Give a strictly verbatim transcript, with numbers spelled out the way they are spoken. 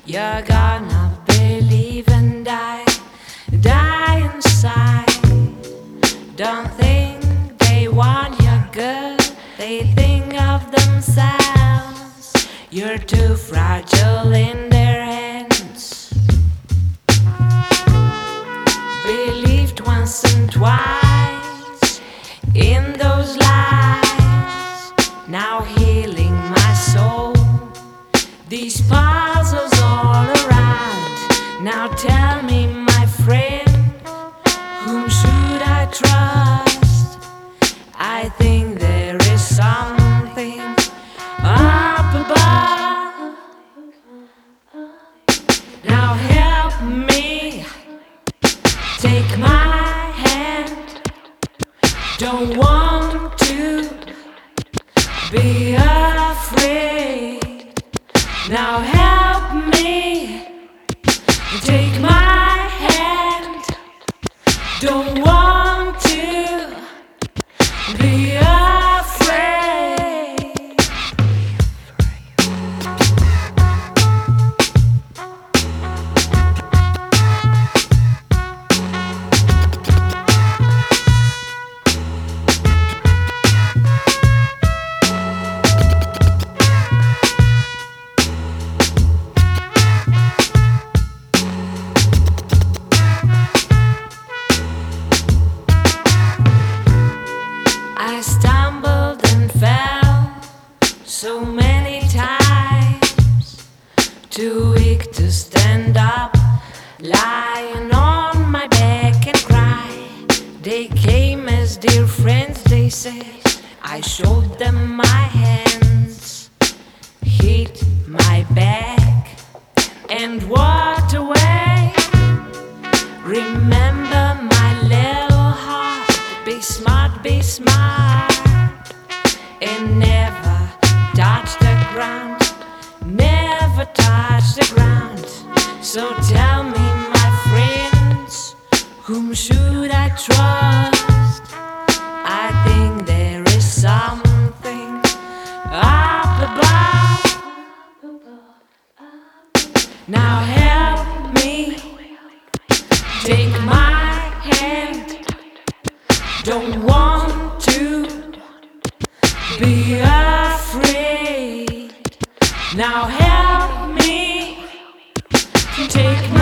You're gonna believe and die, die inside. Don't think they want your good, they think of themselves. You're too fragile in their hands. Believed once and twice in those lies, now healing my soul. These puzzles all around. Now tell me, my friend, whom should I trust? I think there is something up above. Now help me, take my hand. Don't want to be afraid. Now help me, take my hand. Don't want to be afraid. I stumbled and fell so many times, too weak to stand up, lying on my back and cry. They came as dear friends, they said. I showed them my hands, hit my back and walked away. Remember my little heart, be smart, be smart, and never touch the ground, never touch the ground. So tell me, my friends, whom should I trust? I think there is something up above. Now help me, take my hand. Don't want to be afraid. Now help me, take my